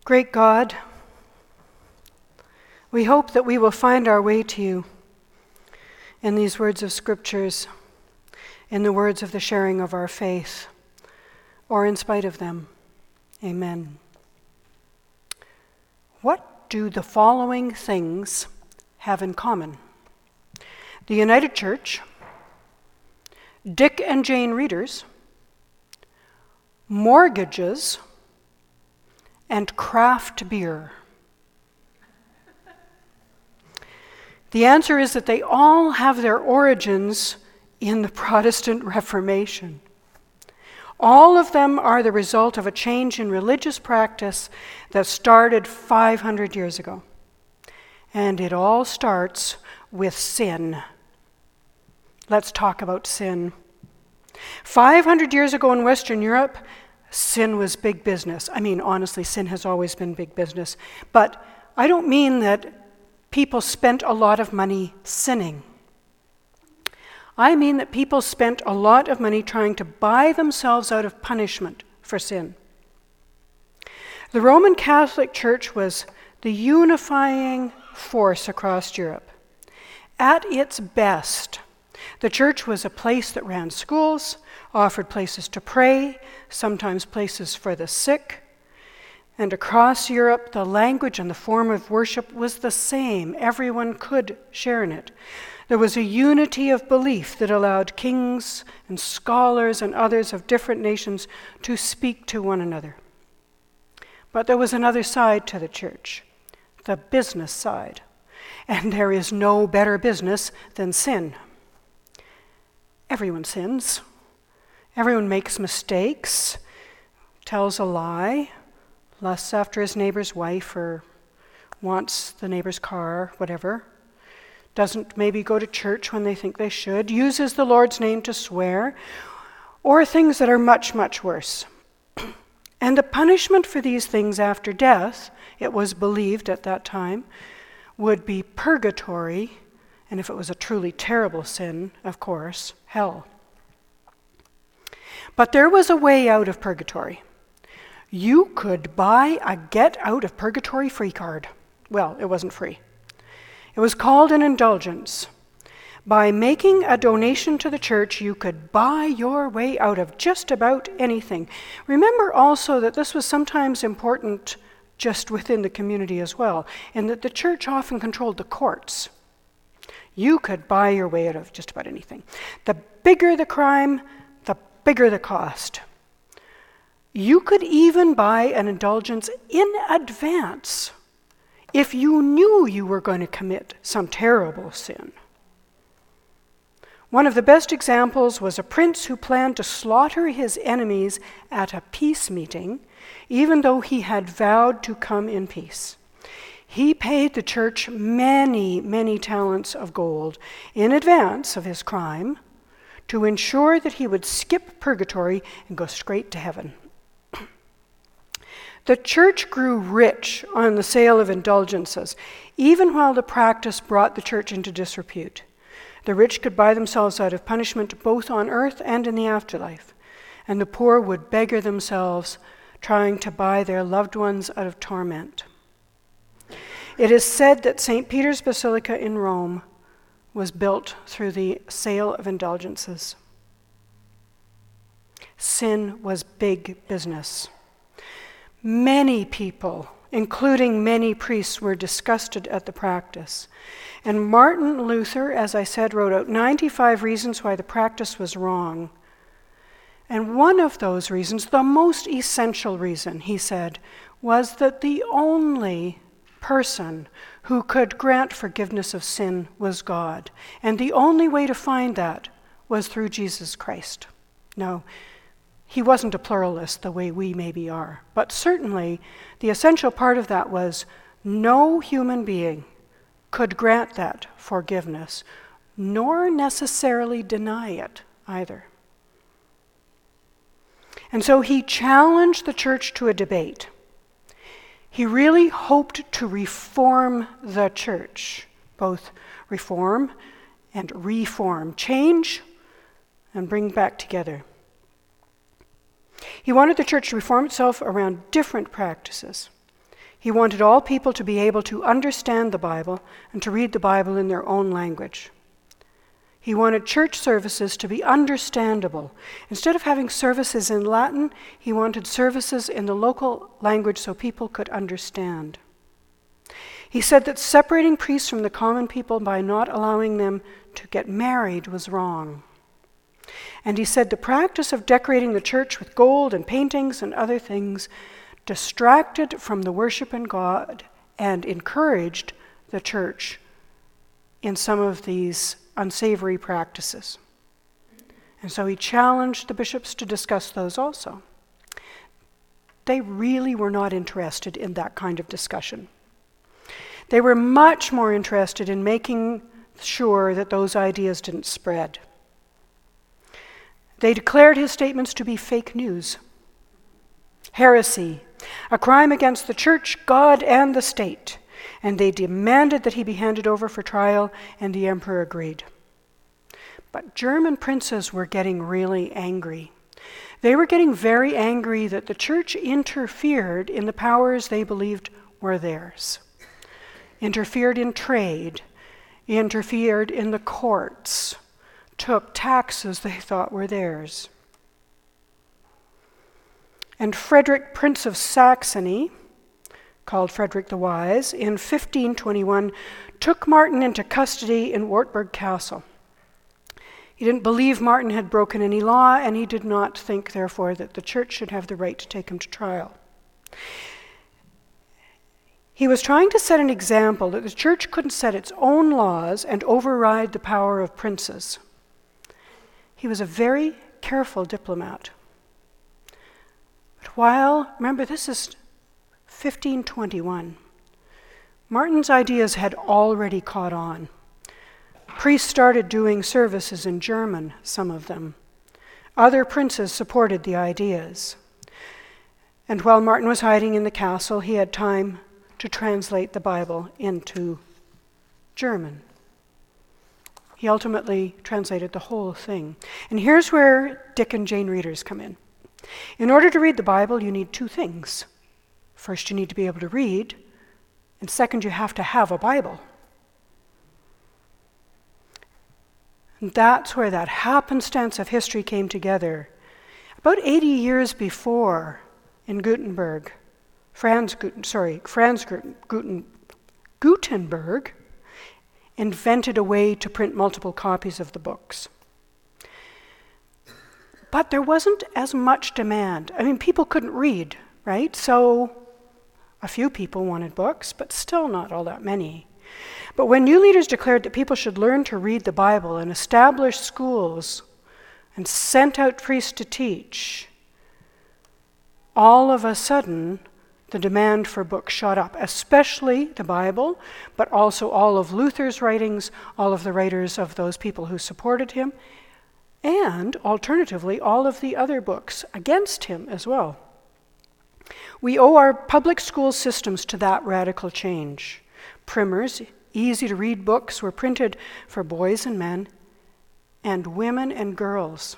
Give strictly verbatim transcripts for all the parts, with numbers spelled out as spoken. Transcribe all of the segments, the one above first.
Great God, we hope that we will find our way to you in these words of scriptures, in the words of the sharing of our faith, or in spite of them. Amen. What do the following things have in common? The United Church, Dick and Jane Readers, mortgages, and craft beer. The answer is that they all have their origins in the Protestant Reformation. All of them are the result of a change in religious practice that started five hundred years ago. And it all starts with sin. Let's talk about sin. five hundred years ago in Western Europe, sin was big business. I mean, honestly, sin has always been big business. But I don't mean that people spent a lot of money sinning. I mean that people spent a lot of money trying to buy themselves out of punishment for sin. The Roman Catholic Church was the unifying force across Europe. At its best, the church was a place that ran schools, offered places to pray, sometimes places for the sick. And across Europe, the language and the form of worship was the same. Everyone could share in it. There was a unity of belief that allowed kings and scholars and others of different nations to speak to one another. But there was another side to the church, the business side. And there is no better business than sin. Everyone sins. Everyone makes mistakes, tells a lie, lusts after his neighbor's wife or wants the neighbor's car, whatever. Doesn't maybe go to church when they think they should, uses the Lord's name to swear, or things that are much, much worse. And the punishment for these things after death, it was believed at that time, would be purgatory, and if it was a truly terrible sin, of course, hell. But there was a way out of purgatory. You could buy a get out of purgatory free card. Well, it wasn't free. It was called an indulgence. By making a donation to the church, you could buy your way out of just about anything. Remember also that this was sometimes important just within the community as well, and that the church often controlled the courts. You could buy your way out of just about anything. The bigger the crime, the bigger the cost. You could even buy an indulgence in advance if you knew you were going to commit some terrible sin. One of the best examples was a prince who planned to slaughter his enemies at a peace meeting, even though he had vowed to come in peace. He paid the church many, many talents of gold in advance of his crime to ensure that he would skip purgatory and go straight to heaven. The church grew rich on the sale of indulgences, even while the practice brought the church into disrepute. The rich could buy themselves out of punishment both on earth and in the afterlife, and the poor would beggar themselves, trying to buy their loved ones out of torment. It is said that Saint Peter's Basilica in Rome was built through the sale of indulgences. Sin was big business. Many people, including many priests, were disgusted at the practice. And Martin Luther, as I said, wrote out ninety-five reasons why the practice was wrong. And one of those reasons, the most essential reason, he said, was that the only person who could grant forgiveness of sin was God. And the only way to find that was through Jesus Christ. Now, he wasn't a pluralist the way we maybe are, but certainly the essential part of that was no human being could grant that forgiveness, nor necessarily deny it either. And so he challenged the church to a debate. He really hoped to reform the church, both reform and reform, change and bring back together. He wanted the church to reform itself around different practices. He wanted all people to be able to understand the Bible and to read the Bible in their own language. He wanted church services to be understandable. Instead of having services in Latin, he wanted services in the local language so people could understand. He said that separating priests from the common people by not allowing them to get married was wrong. And he said the practice of decorating the church with gold and paintings and other things distracted from the worship in God and encouraged the church in some of these unsavory practices. And so he challenged the bishops to discuss those also. They really were not interested in that kind of discussion. They were much more interested in making sure that those ideas didn't spread. They declared his statements to be fake news, heresy, a crime against the church, God, and the state, and they demanded that he be handed over for trial, and the emperor agreed. But German princes were getting really angry. They were getting very angry that the church interfered in the powers they believed were theirs, interfered in trade, interfered in the courts, took taxes they thought were theirs. And Frederick, Prince of Saxony, called Frederick the Wise, in fifteen twenty-one, took Martin into custody in Wartburg Castle. He didn't believe Martin had broken any law, and he did not think, therefore, that the church should have the right to take him to trial. He was trying to set an example that the church couldn't set its own laws and override the power of princes. He was a very careful diplomat. But while, remember, this is fifteen twenty-one, Martin's ideas had already caught on. Priests started doing services in German, some of them. Other princes supported the ideas. And while Martin was hiding in the castle, he had time to translate the Bible into German. He ultimately translated the whole thing. And here's where Dick and Jane readers come in. In order to read the Bible, you need two things. First, you need to be able to read, and second, you have to have a Bible. And that's where that happenstance of history came together. About eighty years before, in Gutenberg, Franz Guten, sorry, Franz Guten, Gutenberg invented a way to print multiple copies of the books. But there wasn't as much demand. I mean, people couldn't read, right? So a few people wanted books, but still not all that many. But when new leaders declared that people should learn to read the Bible and establish schools and sent out priests to teach, all of a sudden, the demand for books shot up, especially the Bible, but also all of Luther's writings, all of the writers of those people who supported him, and alternatively, all of the other books against him as well. We owe our public school systems to that radical change. Primers, easy-to-read books were printed for boys and men, and women and girls.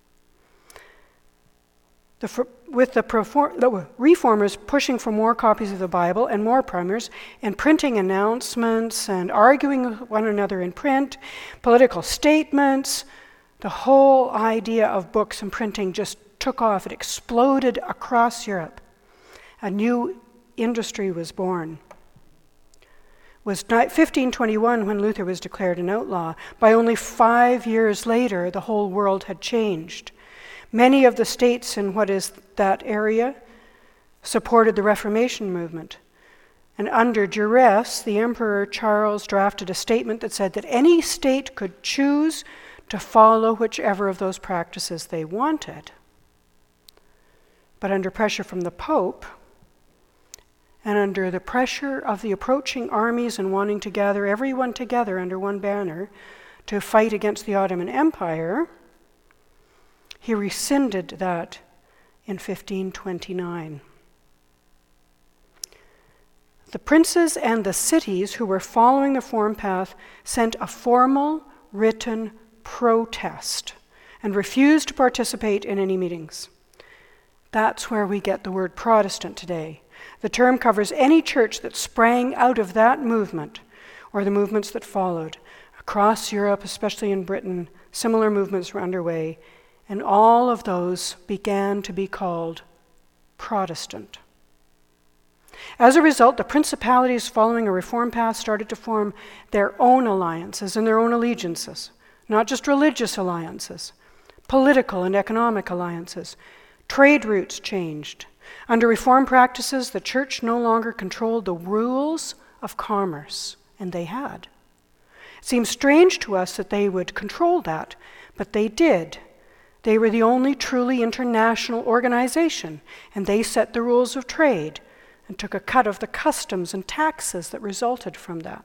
The, with the, profor- the reformers pushing for more copies of the Bible and more primers, and printing announcements and arguing with one another in print, political statements, the whole idea of books and printing just took off. It exploded across Europe. A new industry was born. It was fifteen twenty-one when Luther was declared an outlaw. By only five years later, the whole world had changed. Many of the states in what is that area supported the Reformation movement. And under duress, the Emperor Charles drafted a statement that said that any state could choose to follow whichever of those practices they wanted. But under pressure from the Pope, and under the pressure of the approaching armies and wanting to gather everyone together under one banner to fight against the Ottoman Empire, he rescinded that in fifteen twenty-nine. The princes and the cities who were following the Reform path sent a formal, written protest and refused to participate in any meetings. That's where we get the word Protestant today. The term covers any church that sprang out of that movement or the movements that followed. Across Europe, especially in Britain, similar movements were underway, and all of those began to be called Protestant. As a result, the principalities following a reform path started to form their own alliances and their own allegiances, not just religious alliances, political and economic alliances. Trade routes changed. Under reform practices, the church no longer controlled the rules of commerce, and they had. It seems strange to us that they would control that, but they did. They were the only truly international organization, and they set the rules of trade and took a cut of the customs and taxes that resulted from that.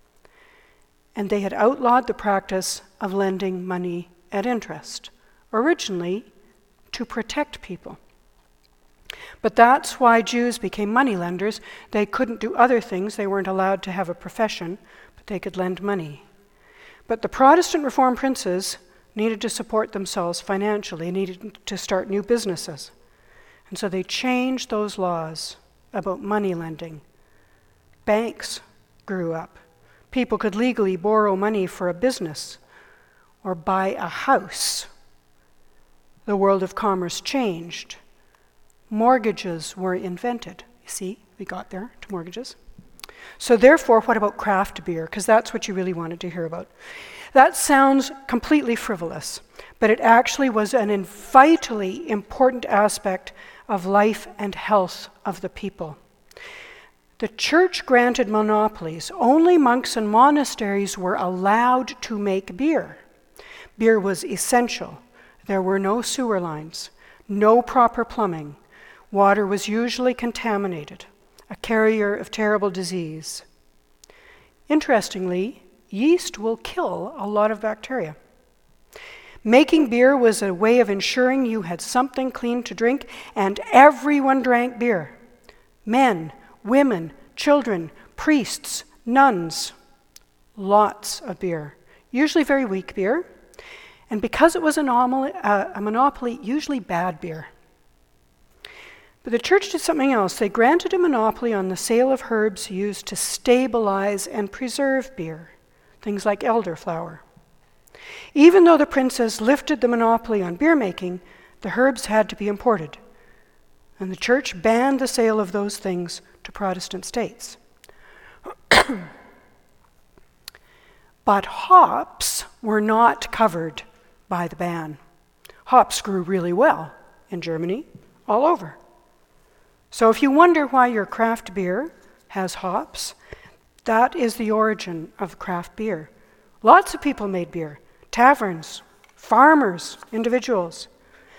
And they had outlawed the practice of lending money at interest, originally to protect people. But that's why Jews became moneylenders. They couldn't do other things. They weren't allowed to have a profession, but they could lend money. But the Protestant Reform princes needed to support themselves financially, needed to start new businesses. And so they changed those laws about money lending. Banks grew up. People could legally borrow money for a business or buy a house. The world of commerce changed. Mortgages were invented. You see, we got there to mortgages. So therefore, what about craft beer? Because that's what you really wanted to hear about. That sounds completely frivolous, but it actually was an vitally important aspect of life and health of the people. The church granted monopolies. Only monks and monasteries were allowed to make beer. Beer was essential. There were no sewer lines, no proper plumbing. Water was usually contaminated, a carrier of terrible disease. Interestingly, yeast will kill a lot of bacteria. Making beer was a way of ensuring you had something clean to drink, and everyone drank beer. Men, women, children, priests, nuns. Lots of beer. Usually very weak beer. And because it was a, normal, uh, a monopoly, usually bad beer. But the church did something else. They granted a monopoly on the sale of herbs used to stabilize and preserve beer, things like elderflower. Even though the princes lifted the monopoly on beer making, the herbs had to be imported, and the church banned the sale of those things to Protestant states. But hops were not covered by the ban. Hops grew really well in Germany, all over. So if you wonder why your craft beer has hops, that is the origin of craft beer. Lots of people made beer. Taverns, farmers, individuals.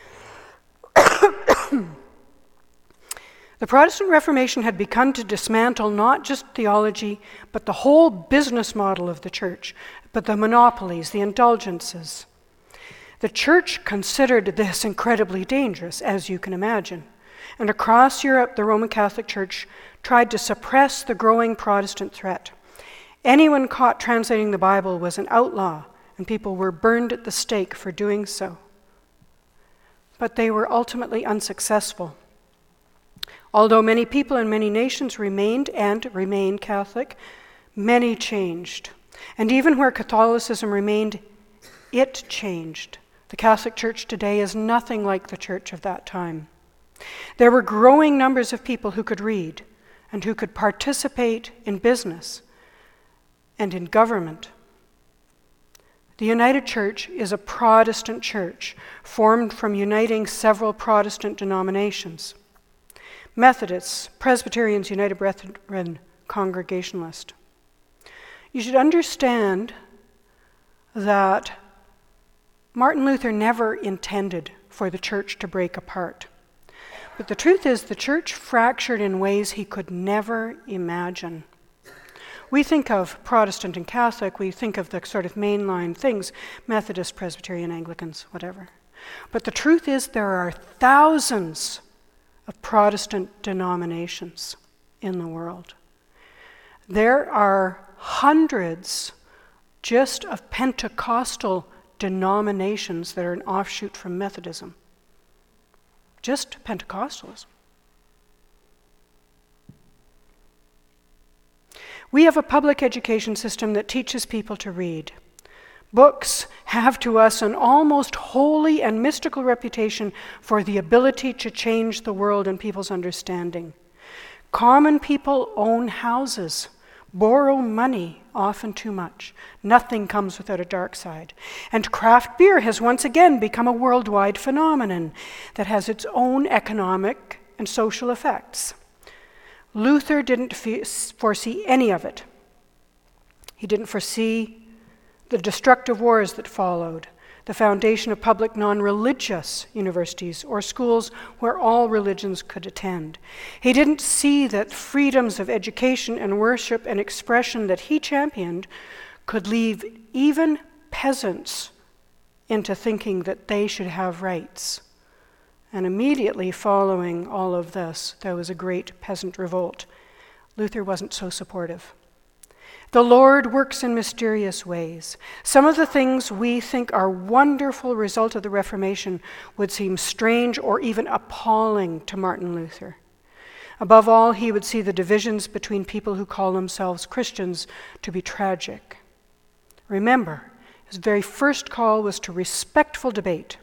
The Protestant Reformation had begun to dismantle not just theology, but the whole business model of the church, but the monopolies, the indulgences. The church considered this incredibly dangerous, as you can imagine. And across Europe, the Roman Catholic Church tried to suppress the growing Protestant threat. Anyone caught translating the Bible was an outlaw, and people were burned at the stake for doing so. But they were ultimately unsuccessful. Although many people in many nations remained and remain Catholic, many changed. And even where Catholicism remained, it changed. The Catholic Church today is nothing like the church of that time. There were growing numbers of people who could read and who could participate in business and in government. The United Church is a Protestant church formed from uniting several Protestant denominations: Methodists, Presbyterians, United Brethren, Congregationalist. You should understand that Martin Luther never intended for the church to break apart. But the truth is, the church fractured in ways he could never imagine. We think of Protestant and Catholic, we think of the sort of mainline things, Methodist, Presbyterian, Anglicans, whatever. But the truth is, there are thousands of Protestant denominations in the world. There are hundreds just of Pentecostal denominations that are an offshoot from Methodism. Just Pentecostalism. We have a public education system that teaches people to read. Books have to us an almost holy and mystical reputation for the ability to change the world and people's understanding. Common people own houses, borrow money, often too much. Nothing comes without a dark side. And craft beer has once again become a worldwide phenomenon that has its own economic and social effects. Luther didn't foresee any of it. He didn't foresee the destructive wars that followed, the foundation of public non-religious universities or schools where all religions could attend. He didn't see that freedoms of education and worship and expression that he championed could leave even peasants into thinking that they should have rights. And immediately following all of this, there was a great peasant revolt. Luther wasn't so supportive. The Lord works in mysterious ways. Some of the things we think are wonderful result of the Reformation would seem strange or even appalling to Martin Luther. Above all, he would see the divisions between people who call themselves Christians to be tragic. Remember, his very first call was to respectful debate.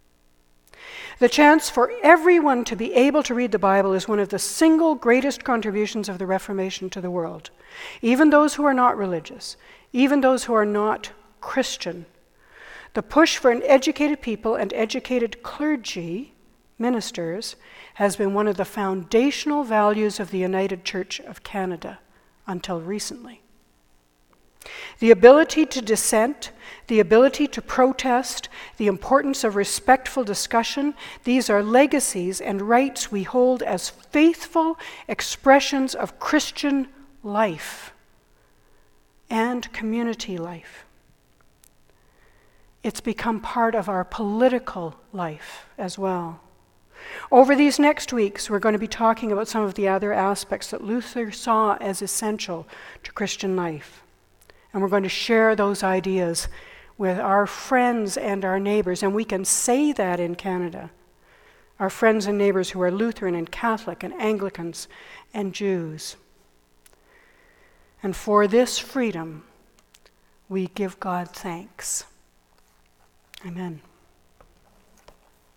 The chance for everyone to be able to read the Bible is one of the single greatest contributions of the Reformation to the world. Even those who are not religious, even those who are not Christian. The push for an educated people and educated clergy, ministers, has been one of the foundational values of the United Church of Canada until recently. The ability to dissent, the ability to protest, the importance of respectful discussion, these are legacies and rights we hold as faithful expressions of Christian life and community life. It's become part of our political life as well. Over these next weeks, we're going to be talking about some of the other aspects that Luther saw as essential to Christian life. And we're going to share those ideas with our friends and our neighbors. And we can say that in Canada. Our friends and neighbors who are Lutheran and Catholic and Anglicans and Jews. And for this freedom, we give God thanks. Amen.